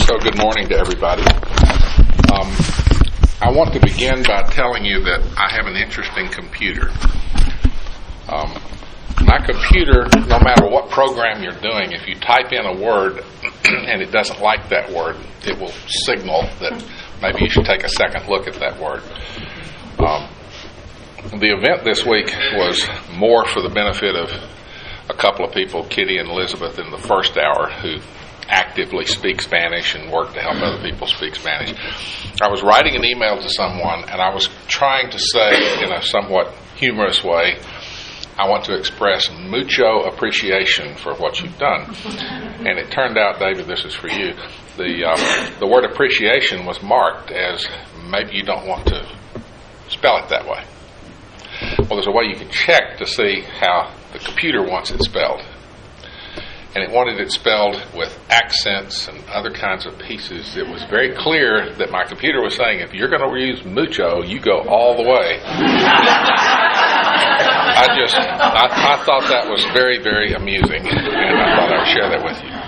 So good morning to everybody. I want to begin by telling you that I have an interesting computer. My computer, no matter what program you're doing, if you type in a word and it doesn't like that word, it will signal that maybe you should take a second look at that word. The event this week was more for the benefit of a couple of people, Kitty and Elizabeth, in the first hour, who actively speak Spanish and work to help other people speak Spanish. I was writing an email to someone, and I was trying to say in a somewhat humorous way, I want to express mucho appreciation for what you've done. And it turned out, David, this is for you, the word appreciation was marked as maybe you don't want to spell it that way. Well, there's a way you can check to see how the computer wants it spelled. And it wanted it spelled with accents and other kinds of pieces. It was very clear that my computer was saying, if you're going to use mucho, you go all the way. I thought that was very, very amusing, and I thought I would share that with you.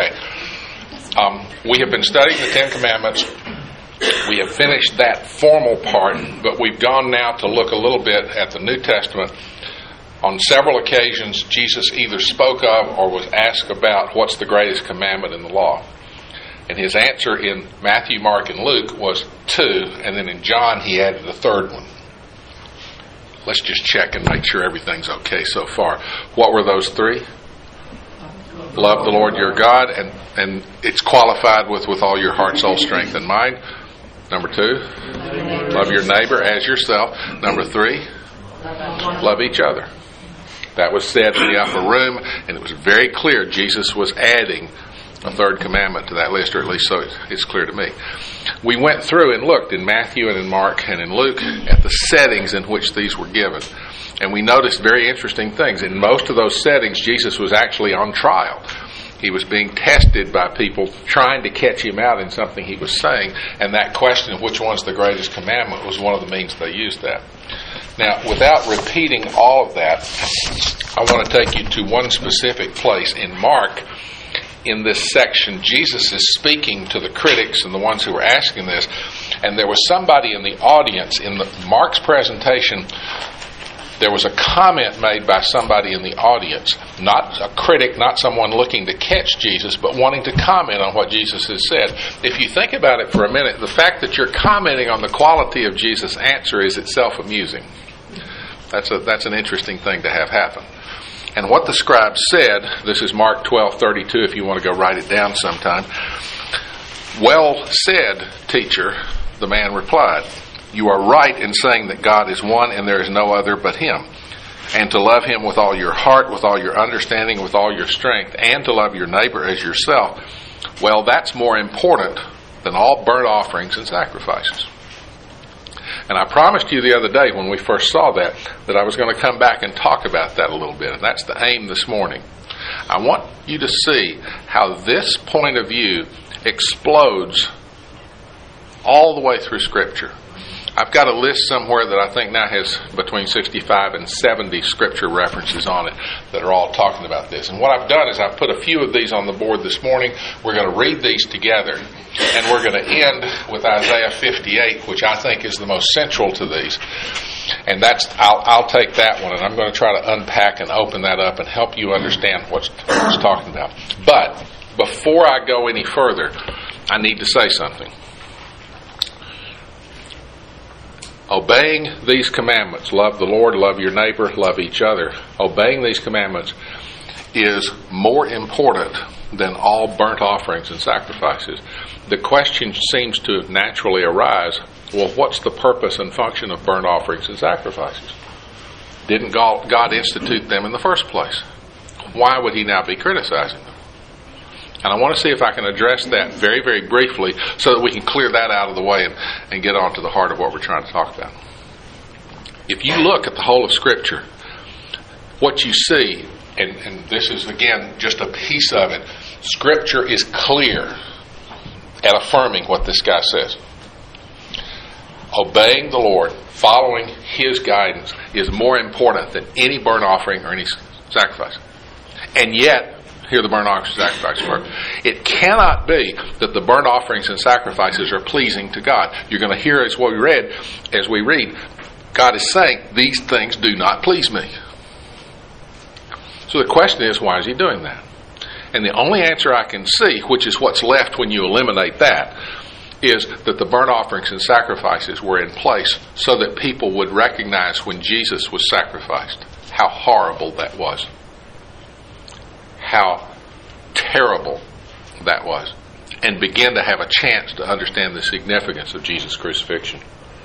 Okay. We have been studying the Ten Commandments. We have finished that formal part, but we've gone now to look a little bit at the New Testament. On several occasions, Jesus either spoke of or was asked about what's the greatest commandment in the law. And his answer in Matthew, Mark, and Luke was 2, and then in John he added the third one. Let's just check and make sure everything's okay so far. What were those 3? Love the Lord your God, and it's qualified with all your heart, soul, strength, and mind. Number 2, love your neighbor as yourself. Number 3, love each other. That was said in the upper room, and it was very clear Jesus was adding a third commandment to that list, or at least so it's clear to me. We went through and looked in Matthew and in Mark and in Luke at the settings in which these were given. And we noticed very interesting things. In most of those settings, Jesus was actually on trial. He was being tested by people trying to catch him out in something he was saying, and that question of which one's the greatest commandment was one of the means they used that. Now, without repeating all of that, I want to take you to one specific place. In Mark, in this section, Jesus is speaking to the critics and the ones who were asking this, and there was somebody in the audience. In Mark's presentation, there was a comment made by somebody in the audience, not a critic, not someone looking to catch Jesus, but wanting to comment on what Jesus has said. If you think about it for a minute, the fact that you're commenting on the quality of Jesus' answer is itself amusing. That's an interesting thing to have happen. And what the scribe said, this is Mark 12:32, if you want to go write it down sometime. Well said, teacher, the man replied. You are right in saying that God is one and there is no other but Him. And to love Him with all your heart, with all your understanding, with all your strength, and to love your neighbor as yourself, well, that's more important than all burnt offerings and sacrifices. And I promised you the other day when we first saw that I was going to come back and talk about that a little bit. And that's the aim this morning. I want you to see how this point of view explodes all the way through Scripture. I've got a list somewhere that I think now has between 65 and 70 Scripture references on it that are all talking about this. And what I've done is I've put a few of these on the board this morning. We're going to read these together, and we're going to end with Isaiah 58, which I think is the most central to these. And I'll take that one, and I'm going to try to unpack and open that up and help you understand what's talking about. But before I go any further, I need to say something. Obeying these commandments, love the Lord, love your neighbor, love each other. Obeying these commandments is more important than all burnt offerings and sacrifices. The question seems to naturally arise, well, what's the purpose and function of burnt offerings and sacrifices? Didn't God institute them in the first place? Why would He now be criticizing them? And I want to see if I can address that very, very briefly so that we can clear that out of the way and get on to the heart of what we're trying to talk about. If you look at the whole of Scripture, what you see, and this is, again, just a piece of it, Scripture is clear at affirming what this guy says. Obeying the Lord, following His guidance, is more important than any burnt offering or any sacrifice. And yet, Here the burnt offerings and sacrifices were. It cannot be that the burnt offerings and sacrifices are pleasing to God. You're going to hear as we read, God is saying, these things do not please me. So the question is, why is he doing that? And the only answer I can see, which is what's left when you eliminate that, is that the burnt offerings and sacrifices were in place so that people would recognize when Jesus was sacrificed how horrible that was. How terrible that was. And begin to have a chance to understand the significance of Jesus' crucifixion.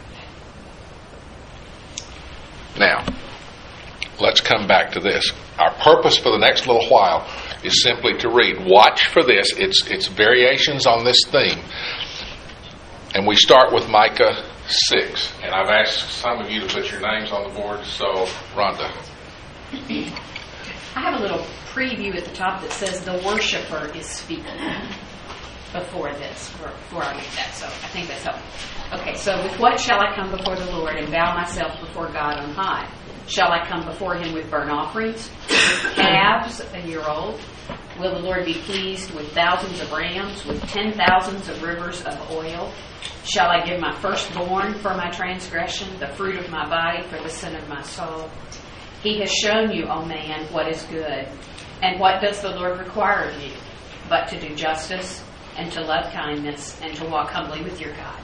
Now, let's come back to this. Our purpose for the next little while is simply to read. Watch for this. It's variations on this theme. And we start with Micah 6. And I've asked some of you to put your names on the board. So, Rhonda. I have a little preview at the top that says the worshiper is speaking before this, before I read that. So I think that's helpful. Okay, so with what shall I come before the Lord and bow myself before God on high? Shall I come before him with burnt offerings, with calves a year old? Will the Lord be pleased with thousands of rams, with 10,000s of rivers of oil? Shall I give my firstborn for my transgression, the fruit of my body for the sin of my soul? He has shown you, O man, what is good. And what does the Lord require of you? But to do justice, and to love kindness, and to walk humbly with your God.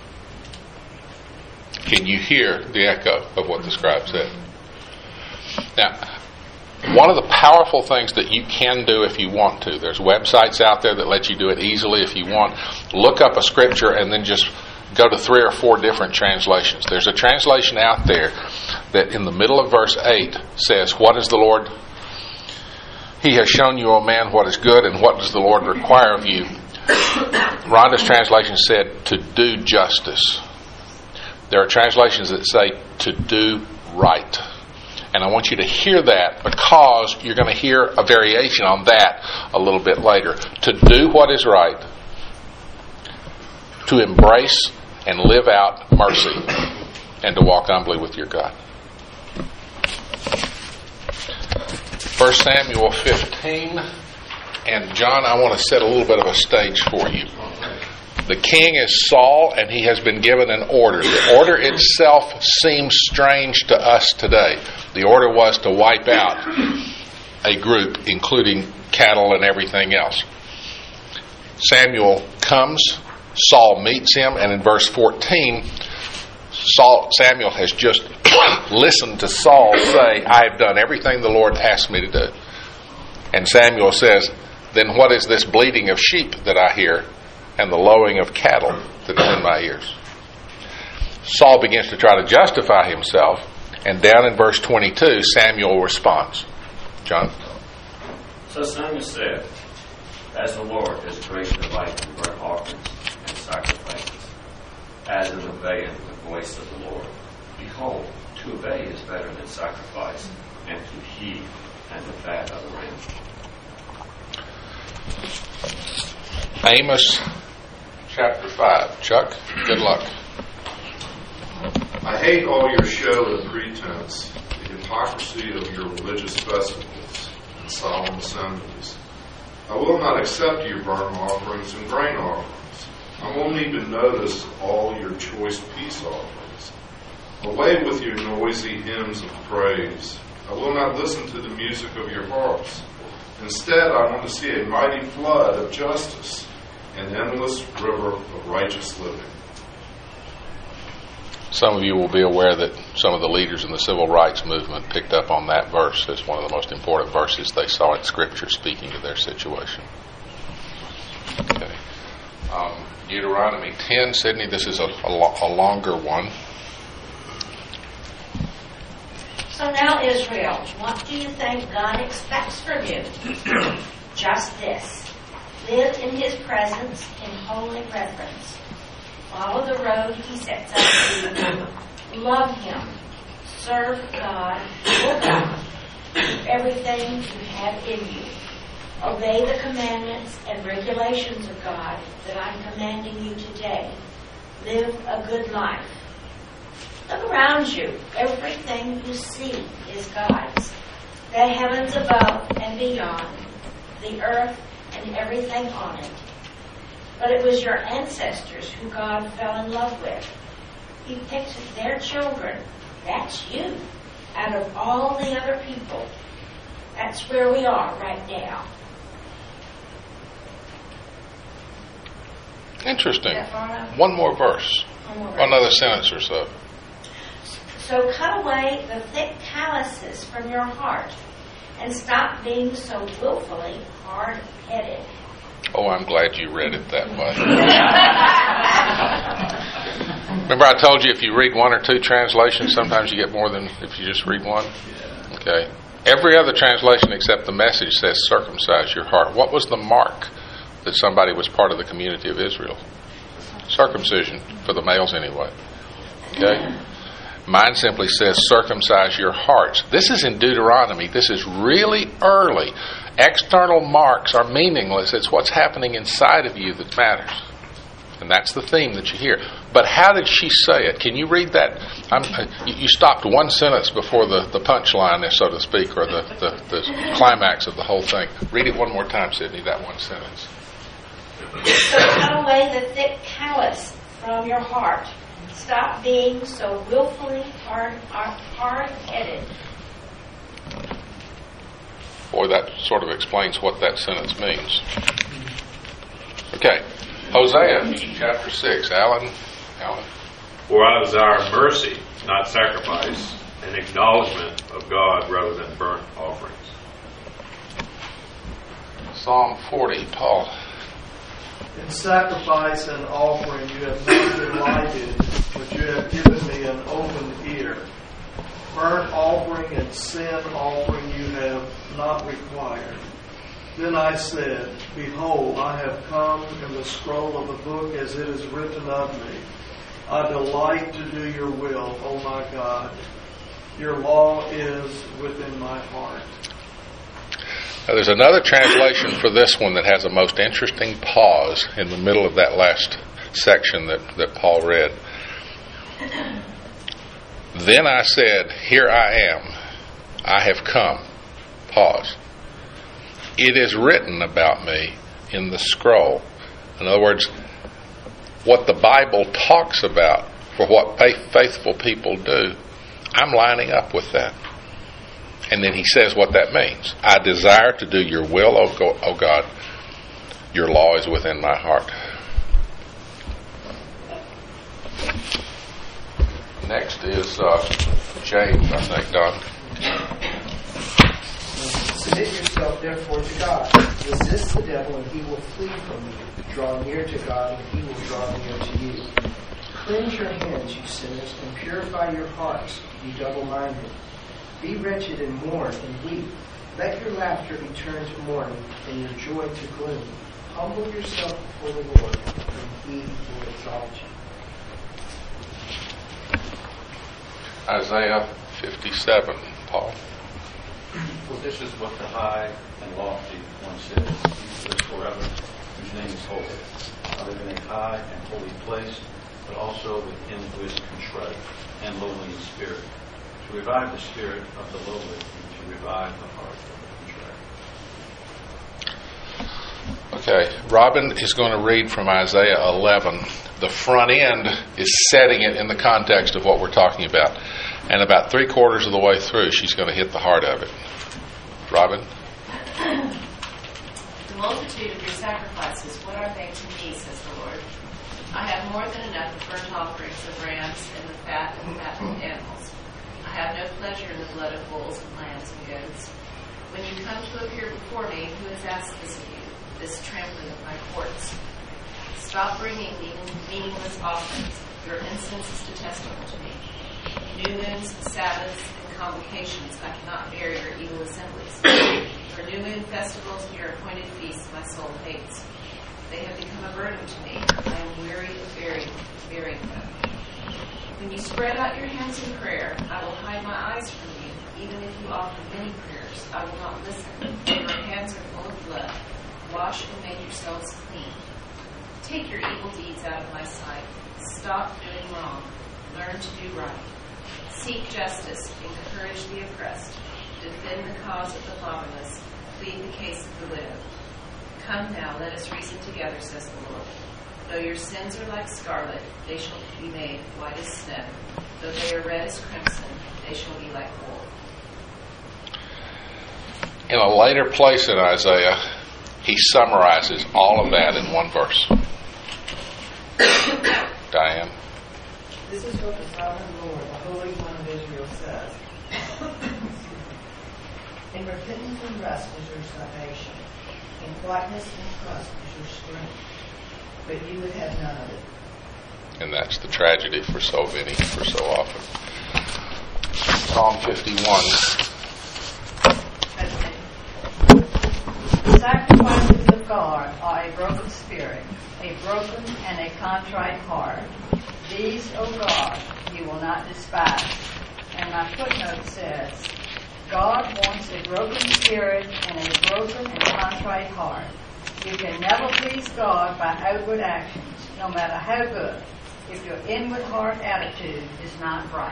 Can you hear the echo of what the scribe said? Now, one of the powerful things that you can do if you want to, there's websites out there that let you do it easily if you want. Look up a scripture and then just go to 3 or 4 different translations. There's a translation out there that in the middle of verse 8 says, what is the Lord? He has shown you, O man, what is good, and what does the Lord require of you? Rhonda's translation said, to do justice. There are translations that say, to do right. And I want you to hear that because you're going to hear a variation on that a little bit later. To do what is right, to embrace and live out mercy, and to walk humbly with your God. 1 Samuel 15. And John, I want to set a little bit of a stage for you. The king is Saul, and he has been given an order. The order itself seems strange to us today. The order was to wipe out a group, including cattle and everything else. Samuel comes, Saul meets him, and in verse 14, Samuel has just listened to Saul say, I have done everything the Lord asked me to do. And Samuel says, then what is this bleating of sheep that I hear and the lowing of cattle that is in my ears? Saul begins to try to justify himself, and down in verse 22, Samuel responds. John? So Samuel said, as the Lord is great to delight in burnt offerings and sacrifices, as in obeying the voice of the Lord. Behold, to obey is better than sacrifice, and to heed and the fat of the ram. Amos chapter 5. Chuck, good luck. I hate all your show and pretense, the hypocrisy of your religious festivals and solemn assemblies. I will not accept your burnt offerings and grain offerings. I won't even notice all your choice peace offerings. Away with your noisy hymns of praise. I will not listen to the music of your harps. Instead, I want to see a mighty flood of justice, an endless river of righteous living. Some of you will be aware that some of the leaders in the civil rights movement picked up on that verse as one of the most important verses they saw in Scripture speaking to their situation. Okay. Deuteronomy 10, Sydney, this is a longer one. So now, Israel, what do you think God expects from you? Just this. Live in his presence in holy reverence. Follow the road he sets out for you. Love him. Serve God, your God, with everything you have in you. Obey the commandments and regulations of God that I'm commanding you today. Live a good life. Look around you. Everything you see is God's. The heavens above and beyond, the earth and everything on it. But it was your ancestors who God fell in love with. He picked their children, that's you, out of all the other people. That's where we are right now. Interesting. Is that far enough? One more verse. Another sentence or so. So cut away the thick calluses from your heart and stop being so willfully hard-headed. Oh, I'm glad you read it that way. Remember I told you if you read one or two translations, sometimes you get more than if you just read one? Okay. Every other translation except the Message says circumcise your heart. What was the mark that somebody was part of the community of Israel? Circumcision, for the males anyway. Okay? Mine simply says circumcise your hearts. This is in Deuteronomy. This is really early. External marks are meaningless. It's what's happening inside of you that matters. And that's the theme that you hear. But how did she say it? Can you read that? You stopped one sentence before the punchline, so to speak, or the climax of the whole thing. Read it one more time, Sydney, that one sentence. So cut away the thick callus from your heart. Stop being so willfully hard-headed. Boy, that sort of explains what that sentence means. Okay. Hosea, chapter 6. Alan? For I desire mercy, not sacrifice, and acknowledgement of God rather than burnt offerings. Psalm 40. Paul. In sacrifice and offering you have not delighted, but you have given me an open ear. Burnt offering and sin offering you have not required. Then I said, Behold, I have come in the scroll of the book as it is written of me. I delight to do your will, O my God. Your law is within my heart. Now, there's another translation for this one that has a most interesting pause in the middle of that last section that Paul read. Then I said, Here I am. I have come. Pause. It is written about me in the scroll. In other words, what the Bible talks about for what faithful people do, I'm lining up with that. And then he says what that means. I desire to do your will, O God. Your law is within my heart. Next is James, I think, Don. Submit yourself therefore to God. Resist the devil and he will flee from you. Draw near to God and he will draw near to you. Cleanse your hands, you sinners, and purify your hearts, you double-minded. Be wretched and mourn and weep. Let your laughter be turned to mourning and your joy to gloom. Humble yourself before the Lord, and he will exalt you. Isaiah 57, Paul. For this is what the high and lofty one says, He lives forever, whose name is holy. I live in a high and holy place, but also with him who is contrite and lowly in spirit, to revive the spirit of the lowly and to revive the heart of the contrite. Okay, Robin is going to read from Isaiah 11. The front end is setting it in the context of what we're talking about. And about 3/4 of the way through, she's going to hit the heart of it. Robin? The multitude of your sacrifices, what are they to me, says the Lord? I have more than enough of burnt offerings of rams and the fat of fattened animals. I have no pleasure in the blood of bulls and lambs and goats. When you come to appear before me, who has asked this of you, this trampling of my courts? Stop bringing meaningless offerings. Your incense is detestable to me. New moons, Sabbaths, and convocations, I cannot bear your evil assemblies. For new moon festivals and your appointed feasts, my soul hates. They have become a burden to me. I am weary of bearing them. When you spread out your hands in prayer, I will hide my eyes from you. Even if you offer many prayers, I will not listen. Your hands are full of blood. Wash and make yourselves clean. Take your evil deeds out of my sight. Stop doing wrong. Learn to do right. Seek justice. Encourage the oppressed. Defend the cause of the fatherless. plead the case of the widow. Come now, let us reason together, says the Lord. Though your sins are like scarlet, they shall be made white as snow. Though they are red as crimson, they shall be like wool. In a later place in Isaiah, he summarizes all of that in one verse. Diane? This is what the sovereign Lord, the Holy One of Israel, says. In repentance and rest is your salvation. In quietness and trust is your strength. But you would have none of it. And that's the tragedy for so many, for so often. Psalm 51. The sacrifices of God are a broken spirit, a broken and a contrite heart. These, O God, you will not despise. And my footnote says, God wants a broken spirit and a broken and contrite heart. You can never please God by outward actions, no matter how good, if your inward heart attitude is not right.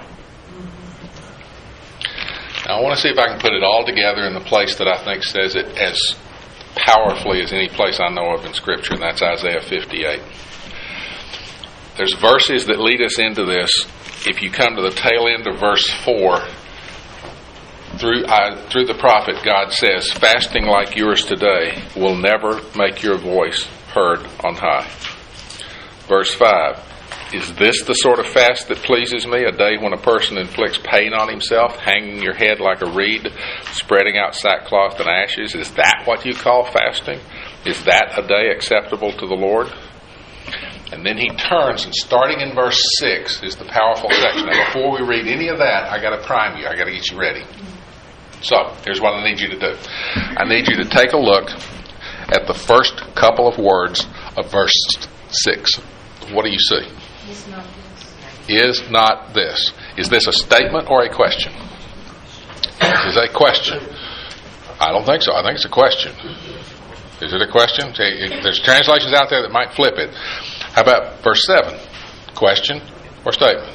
Now I want to see if I can put it all together in the place that I think says it as powerfully as any place I know of in Scripture, and that's Isaiah 58. There's verses that lead us into this. If you come to the tail end of verse 4, through the prophet, God says, fasting like yours today will never make your voice heard on high. Verse 5, is this the sort of fast that pleases me? A day when a person inflicts pain on himself, hanging your head like a reed, spreading out sackcloth and ashes? Is that what you call fasting? Is that a day acceptable to the Lord? And then he turns, and starting in verse 6 is the powerful section. Now, before we read any of that, I got to prime you. I got to get you ready. So, here's what I need you to do. I need you to take a look at the first couple of words of verse 6. What do you see? Is not this. Is not this. Is this a statement or a question? This is a question. I don't think so. I think it's a question. Is it a question? There's translations out there that might flip it. How about verse 7? Question or statement?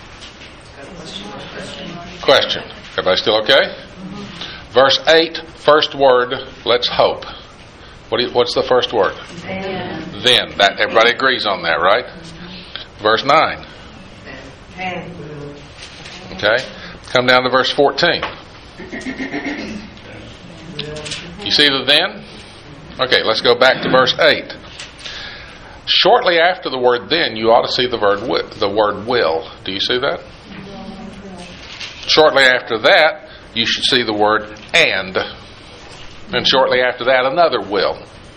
Question. Everybody still okay? Verse 8, first word, let's hope. What's the first word? Then. That everybody agrees on that, right? Verse 9. Okay. Come down to verse 14. You see the then? Okay, let's go back to verse 8. Shortly after the word then, you ought to see the word will. Do you see that? Shortly after that, you should see the word and. And shortly after that, another will.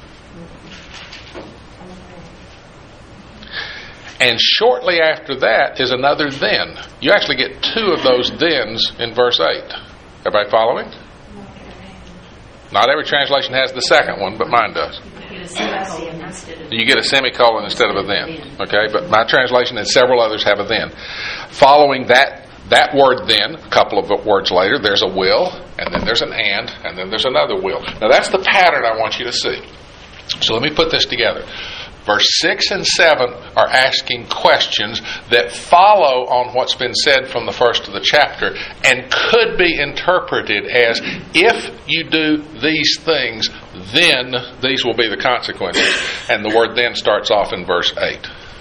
And shortly after that is another then. You actually get two of those thens in verse 8. Everybody following? Not every translation has the second one, but mine does. You get a semicolon instead of a then. Okay, but my translation and several others have a then. Following that word then, a couple of words later, there's a will, and then there's an and then there's another will. Now that's the pattern I want you to see. So let me put this together. Verse 6 and 7 are asking questions that follow on what's been said from the first of the chapter and could be interpreted as, if you do these things, then these will be the consequences. And the word then starts off in verse 8.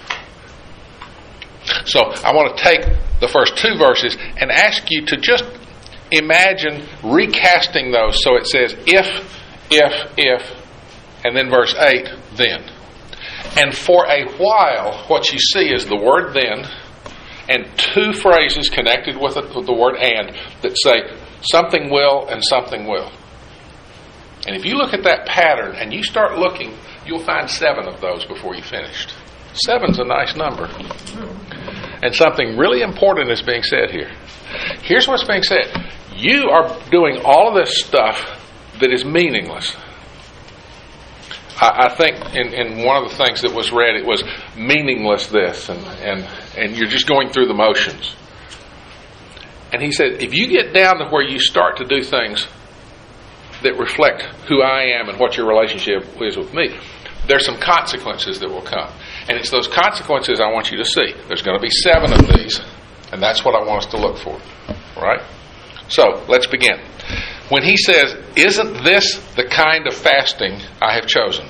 So I want to take the first two verses and ask you to just imagine recasting those so it says if, and then verse 8, then. And for a while, what you see is the word then and two phrases connected with the word and that say something will and something will. And if you look at that pattern and you start looking, you'll find 7 of those before you finished. 7's a nice number. And something really important is being said here. Here's what's being said. You are doing all of this stuff that is meaningless. I think in one of the things that was read, it was meaningless this, and you're just going through the motions. And he said, if you get down to where you start to do things that reflect who I am and what your relationship is with me, there's some consequences that will come. And it's those consequences I want you to see. There's going to be 7 of these, and that's what I want us to look for. All right? So, let's begin. when he says, isn't this the kind of fasting I have chosen?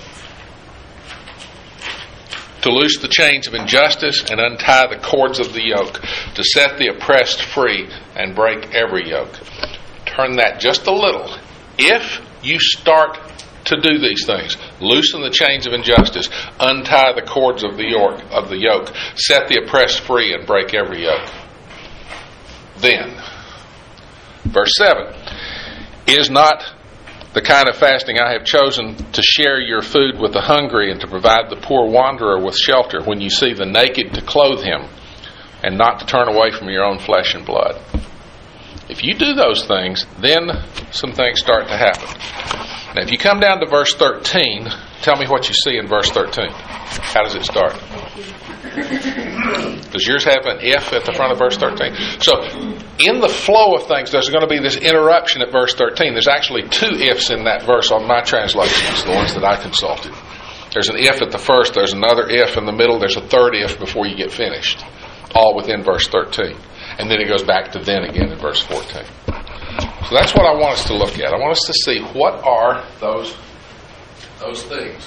To loose the chains of injustice and untie the cords of the yoke, to set the oppressed free and break every yoke. Turn that just a little. If you start to do these things, loosen the chains of injustice, untie the cords of the yoke, set the oppressed free and break every yoke. Then, verse 7, is not the kind of fasting I have chosen to share your food with the hungry and to provide the poor wanderer with shelter when you see the naked to clothe him and not to turn away from your own flesh and blood. If you do those things, then some things start to happen. Now, if you come down to verse 13, tell me what you see in verse 13. How does it start? Does yours have an if at the front of verse 13? So, in the flow of things, there's going to be this interruption at verse 13. There's actually two ifs in that verse on my translations, the ones that I consulted. There's an if at the first, there's another if in the middle, there's a third if before you get finished. All within verse 13. And then it goes back to then again in verse 14. So that's what I want us to look at. I want us to see what are those things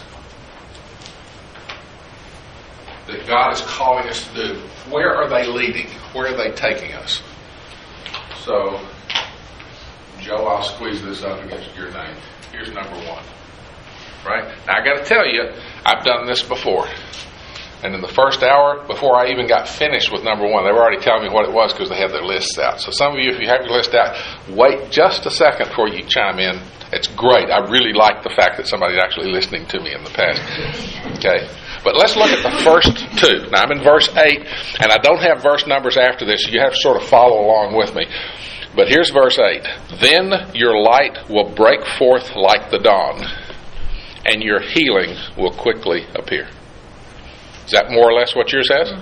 that God is calling us to do. Where are they leading? Where are they taking us? So, Joe, I'll squeeze this up against your name. Here's number one. Right? Now, I got to tell you, I've done this before. And in the first hour, before I even got finished with number one, they were already telling me what it was because they had their lists out. So some of you, if you have your list out, wait just a second before you chime in. It's great. I really like the fact that somebody's actually listening to me in the past. Okay? But let's look at the first two. Now, I'm in verse 8, and I don't have verse numbers after this, so you have to sort of follow along with me. But here's verse 8. Then your light will break forth like the dawn, and your healing will quickly appear. Is that more or less what yours says?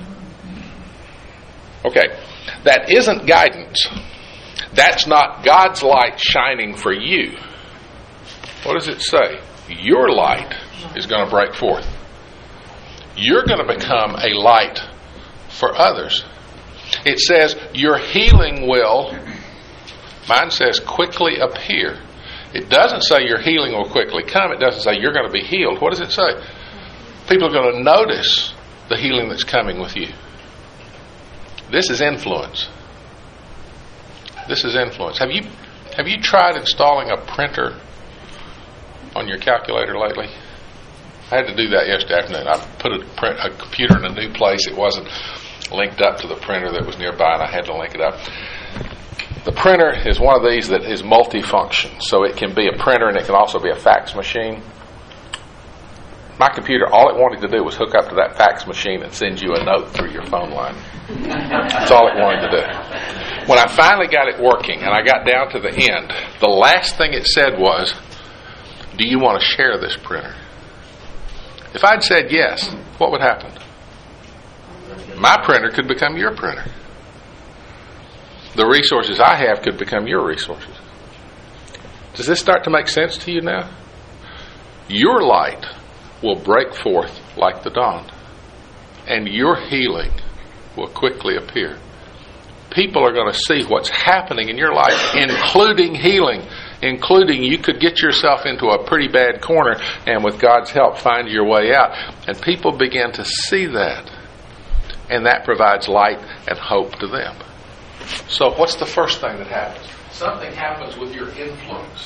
Okay. That isn't guidance. That's not God's light shining for you. What does it say? Your light is going to break forth. You're going to become a light for others. It says your healing will, mine says quickly appear. It doesn't say your healing will quickly come. It doesn't say you're going to be healed. What does it say? People are going to notice the healing that's coming with you. This is influence. This is influence. Have you tried installing a printer on your calculator lately? I had to do that yesterday afternoon. I put a computer in a new place. It wasn't linked up to the printer that was nearby, and I had to link it up. The printer is one of these that is multifunction. So it can be a printer and it can also be a fax machine. My computer, all it wanted to do was hook up to that fax machine and send you a note through your phone line. That's all it wanted to do. When I finally got it working and I got down to the end, the last thing it said was, do you want to share this printer? If I'd said yes, what would happen? My printer could become your printer. The resources I have could become your resources. Does this start to make sense to you now? Your light will break forth like the dawn, and your healing will quickly appear. People are going to see what's happening in your life, including healing, including you could get yourself into a pretty bad corner and with God's help find your way out. And people begin to see that, and that provides light and hope to them. So what's the first thing that happens? Something happens with your influence.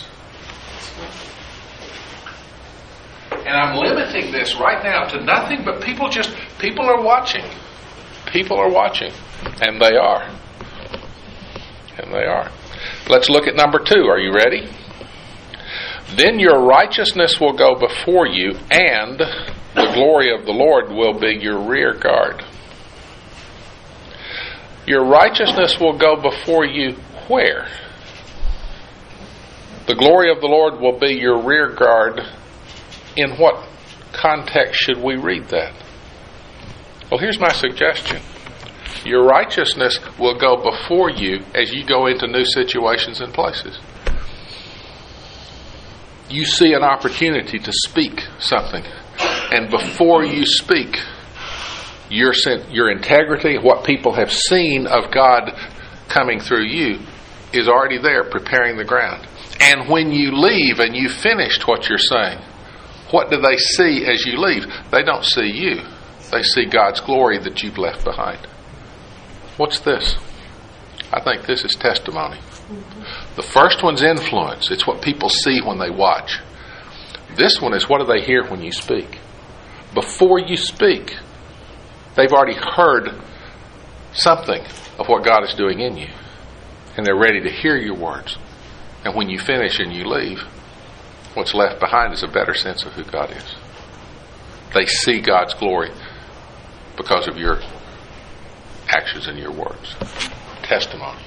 And I'm limiting this right now to nothing but people are watching. People are watching. And they are. And they are. Let's look at number 2. Are you ready? Then your righteousness will go before you, and the glory of the Lord will be your rear guard. Your righteousness will go before you where? The glory of the Lord will be your rear guard. In what context should we read that? Well, here's my suggestion. Your righteousness will go before you as you go into new situations and places. You see an opportunity to speak something, and before you speak, your integrity, what people have seen of God coming through you, is already there preparing the ground. And when you leave and you finished what you're saying, what do they see as you leave? They don't see you. They see God's glory that you've left behind. What's this? I think this is testimony. The first one's influence. It's what people see when they watch. This one is what do they hear when you speak? Before you speak, they've already heard something of what God is doing in you. And they're ready to hear your words. And when you finish and you leave, what's left behind is a better sense of who God is. They see God's glory because of your actions and your words. Testimony.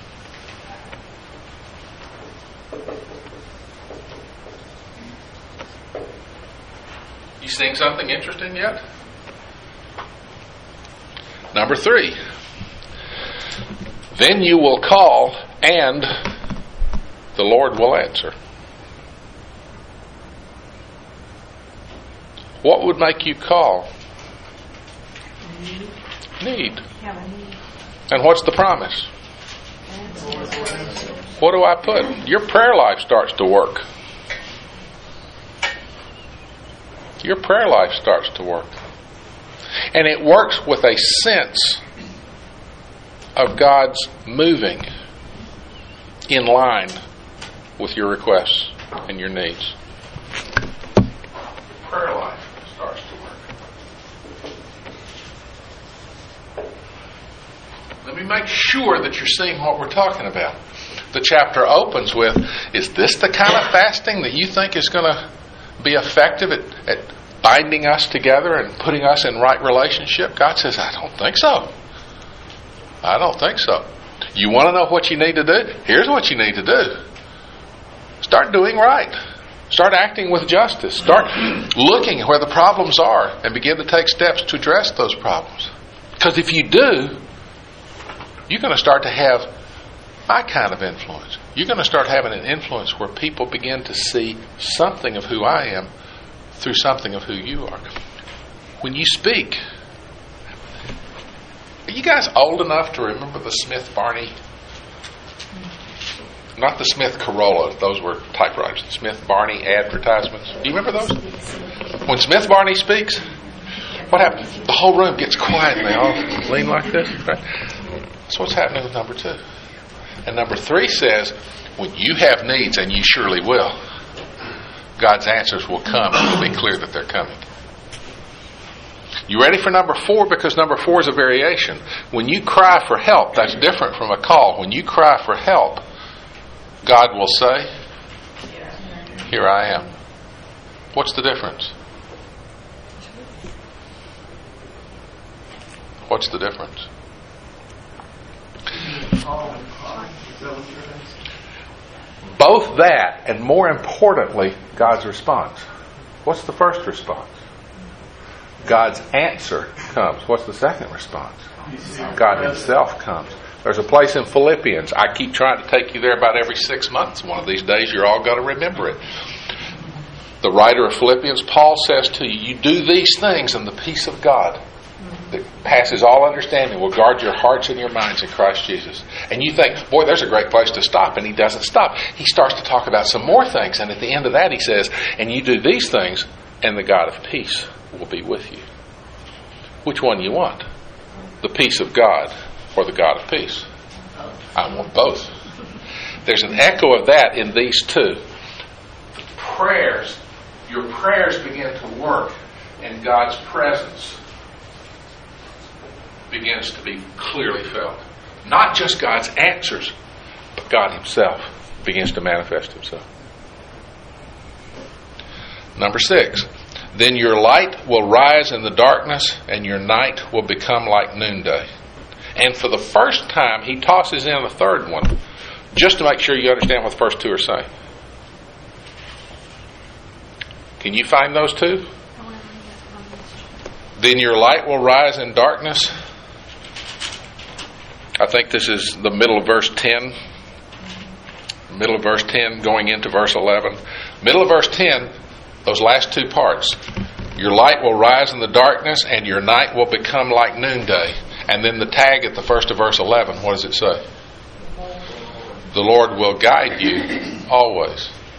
You seeing something interesting yet? Number 3. Then you will call and the Lord will answer. What would make you call? Need. And what's the promise? What do I put? Your prayer life starts to work. Your prayer life starts to work. And it works with a sense of God's moving in line with your requests and your needs. Prayer life starts to work. Let me make sure that you're seeing what we're talking about. The chapter opens with, is this the kind of fasting that you think is going to be effective at binding us together and putting us in right relationship? God says, I don't think so. I don't think so. You want to know what you need to do? Here's what you need to do. Start doing right. Start acting with justice. Start looking where the problems are and begin to take steps to address those problems. Because if you do, you're going to start to have my kind of influence. You're going to start having an influence where people begin to see something of who I am through something of who you are. When you speak, are you guys old enough to remember the Smith Barney? Not the Smith Corolla, those were typewriters. The Smith Barney advertisements. Do you remember those? When Smith Barney speaks, what happens? The whole room gets quiet and they all lean like this. Right? That's what's happening with number 2. And number 3 says, when you have needs, and you surely will, God's answers will come and it'll be clear that they're coming. You ready for number 4? Because number 4 is a variation. When you cry for help, that's different from a call. When you cry for help, God will say, here I am. What's the difference? What's the difference? Both that and, more importantly, God's response. What's the first response? God's answer comes. What's the second response? God Himself comes. There's a place in Philippians. I keep trying to take you there about every 6 months. One of these days you're all going to remember it. The writer of Philippians, Paul, says to you, you do these things and the peace of God that passes all understanding will guard your hearts and your minds in Christ Jesus. And you think, boy, there's a great place to stop. And he doesn't stop. He starts to talk about some more things. And at the end of that he says, and you do these things and the God of peace will be with you. Which one you want? The peace of God or the God of peace? I want both. There's an echo of that in these 2. Prayers. Your prayers begin to work and God's presence begins to be clearly felt. Not just God's answers, but God Himself begins to manifest Himself. Number 6. Then your light will rise in the darkness and your night will become like noonday. And for the first time, he tosses in a third one just to make sure you understand what the first 2 are saying. Can you find those 2? Then your light will rise in darkness. I think this is the middle of verse 10. Middle of verse 10 going into verse 11. Middle of verse 10, those last 2 parts. Your light will rise in the darkness and your night will become like noonday. And then the tag at the first of verse 11, what does it say? The Lord will guide you always.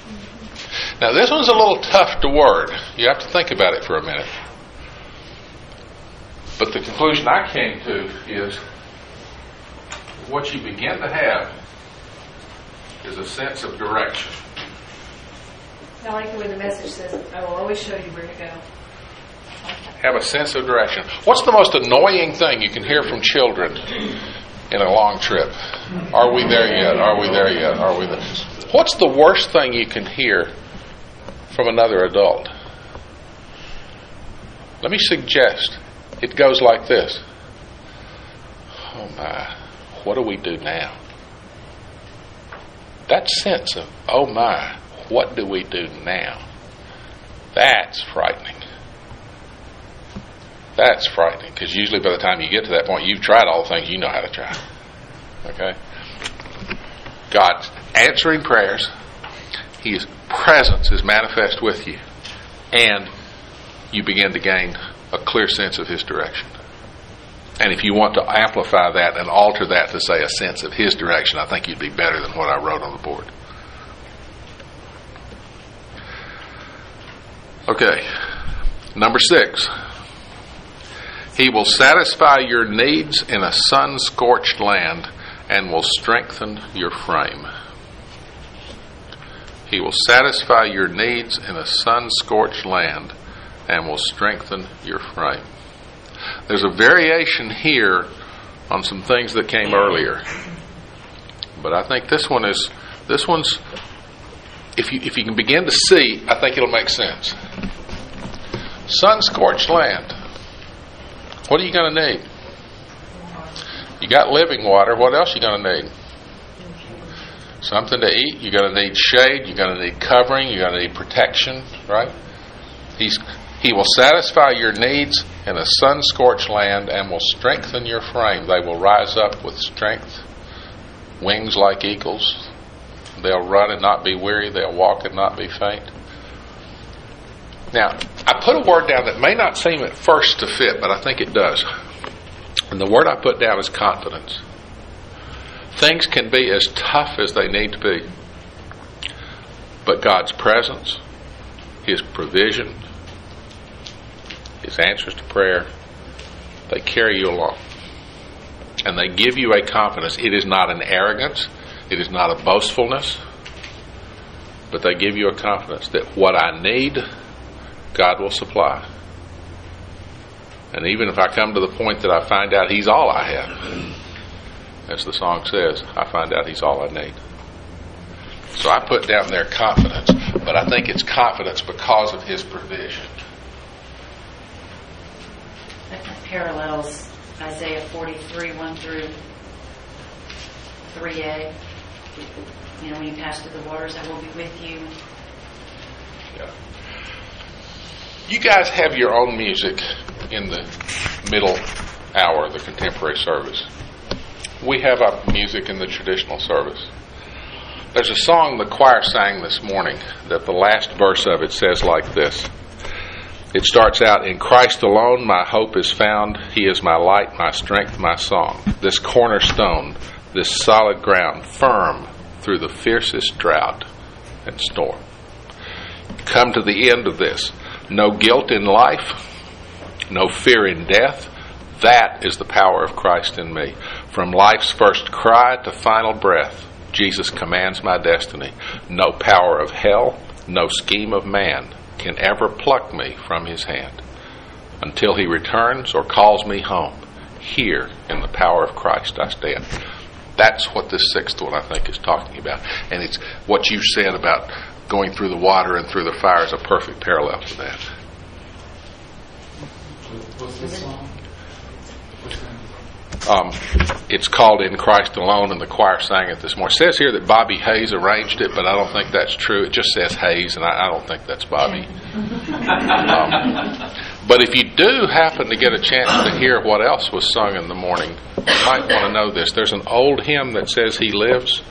Now, this one's a little tough to word. You have to think about it for a minute. But the conclusion I came to is what you begin to have is a sense of direction. I like the way the message says, I will always show you where to go. Have a sense of direction. What's the most annoying thing you can hear from children in a long trip? Are we there yet? Are we there yet? Are we there? What's the worst thing you can hear from another adult? Let me suggest it goes like this. Oh my, what do we do now? That sense of, oh my, what do we do now? That's frightening. That's frightening, because usually by the time you get to that point, you've tried all the things you know how to try. Okay? God's answering prayers. His presence is manifest with you. And you begin to gain a clear sense of His direction. And if you want to amplify that and alter that to say a sense of His direction, I think you'd be better than what I wrote on the board. Okay. Number 6. He will satisfy your needs in a sun-scorched land and will strengthen your frame. He will satisfy your needs in a sun-scorched land and will strengthen your frame. There's a variation here on some things that came earlier. But I think this one's, if you can begin to see, I think it'll make sense. Sun-scorched land. What are you going to need? You got living water. What else are you going to need? Something to eat. You're going to need shade. You're going to need covering. You're going to need protection. Right? He will satisfy your needs in a sun-scorched land and will strengthen your frame. They will rise up with strength, wings like eagles. They'll run and not be weary. They'll walk and not be faint. Now, I put a word down that may not seem at first to fit, but I think it does. And the word I put down is confidence. Things can be as tough as they need to be. But God's presence, His provision, His answers to prayer, they carry you along. And they give you a confidence. It is not an arrogance. It is not a boastfulness. But they give you a confidence that what I need, God will supply. And even if I come to the point that I find out He's all I have, as the song says, I find out He's all I need. So I put down there confidence, but I think it's confidence because of His provision. That parallels Isaiah 43, 1 through 3a. When you pass through the waters, I will be with you. Yeah. You guys have your own music in the middle hour of the contemporary service. We have our music in the traditional service. There's a song the choir sang this morning that the last verse of it says like this. It starts out, in Christ alone my hope is found. He is my light, my strength, my song. This cornerstone, this solid ground, firm through the fiercest drought and storm. Come to the end of this. No guilt in life, no fear in death. That is the power of Christ in me. From life's first cry to final breath, Jesus commands my destiny. No power of hell, no scheme of man can ever pluck me from His hand. Until He returns or calls me home, here in the power of Christ I stand. That's what this 6th one I think is talking about. And it's what you said about going through the water and through the fire is a perfect parallel to that. What's the song? It's called In Christ Alone, and the choir sang it this morning. It says here that Bobby Hayes arranged it, but I don't think that's true. It just says Hayes, and I don't think that's Bobby. But if you do happen to get a chance to hear what else was sung in the morning, you might want to know this. There's an old hymn that says He lives,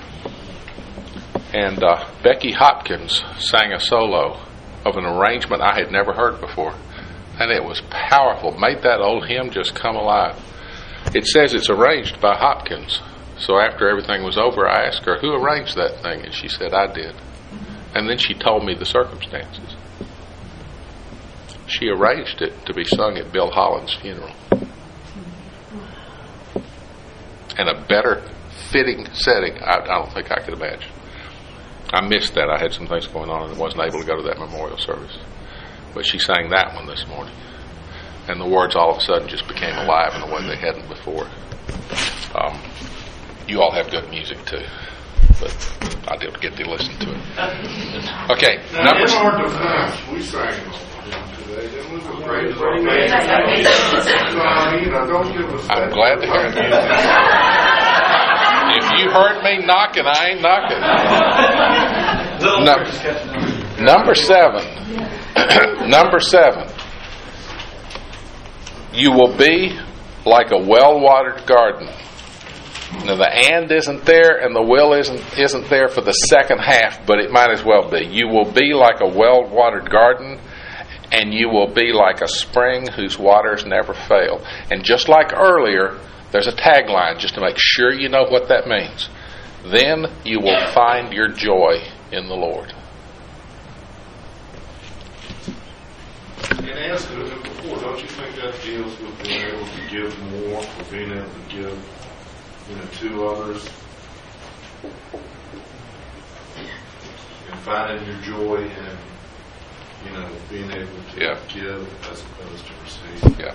and Becky Hopkins sang a solo of an arrangement I had never heard before, and it was powerful. Made that old hymn just come alive. It says it's arranged by Hopkins. So after everything was over, I asked her, who arranged that thing? And she said, I did. And then she told me the circumstances. She arranged it to be sung at Bill Holland's funeral. And a better fitting setting, I don't think I could imagine. I missed that. I had some things going on and wasn't able to go to that memorial service. But she sang that one this morning. And the words all of a sudden just became alive in a way they hadn't before. You all have good music too, but I didn't get to listen to it. Okay, numbers. In our defense, we sang today. It was as great as our don't give us I'm glad to hear it. If you heard me knocking, I ain't knocking. Number 7. Number 7. You will be like a well-watered garden. Now the and isn't there and the will isn't there for the second half, but it might as well be. You will be like a well-watered garden, and you will be like a spring whose waters never fail. And just like earlier, there's a tagline just to make sure you know what that means. Then you will find your joy in the Lord. And as before, don't you think that deals with being able to give more, or being able to give, to others, and finding your joy in, being able to give as opposed to receive? Yeah.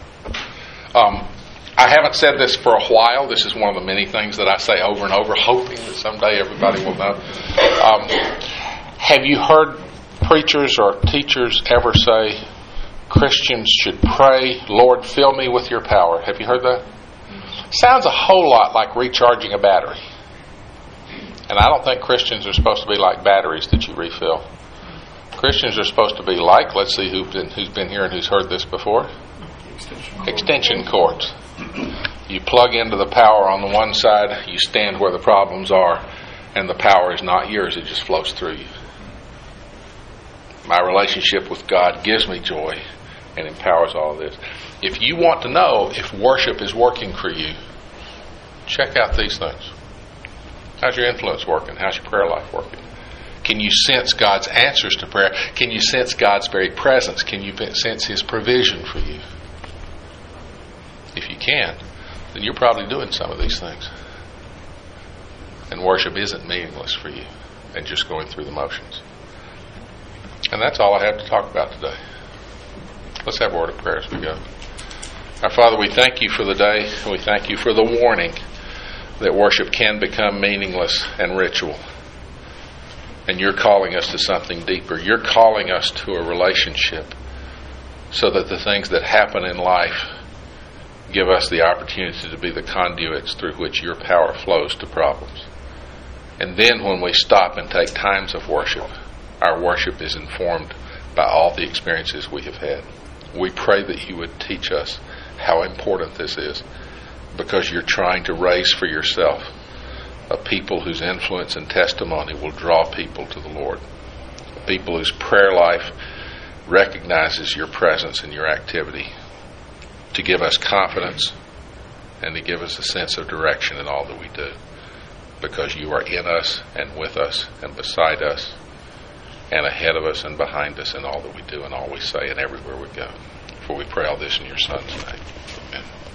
I haven't said this for a while. This is one of the many things that I say over and over, hoping that someday everybody will know. Have you heard preachers or teachers ever say, Christians should pray, Lord, fill me with your power? Have you heard that? Sounds a whole lot like recharging a battery. And I don't think Christians are supposed to be like batteries that you refill. Christians are supposed to be like, let's see who's been here and who's heard this before. Extension cords. You plug into the power on the one side, you stand where the problems are, and the power is not yours, it just flows through you. My relationship with God gives me joy and empowers all of this. If you want to know if worship is working for you, check out these things. How's your influence working? How's your prayer life working? Can you sense God's answers to prayer? Can you sense God's very presence? Can you sense His provision for you? If you can, then you're probably doing some of these things. And worship isn't meaningless for you and just going through the motions. And that's all I have to talk about today. Let's have a word of prayer as we go. Our Father, we thank you for the day. We thank you for the warning that worship can become meaningless and ritual. And you're calling us to something deeper. You're calling us to a relationship so that the things that happen in life give us the opportunity to be the conduits through which your power flows to problems. And then when we stop and take times of worship, our worship is informed by all the experiences we have had. We pray that you would teach us how important this is, because you're trying to raise for yourself a people whose influence and testimony will draw people to the Lord. A people whose prayer life recognizes your presence and your activity to give us confidence and to give us a sense of direction in all that we do, because you are in us and with us and beside us and ahead of us and behind us in all that we do and all we say and everywhere we go. For we pray all this in your Son's name. Amen.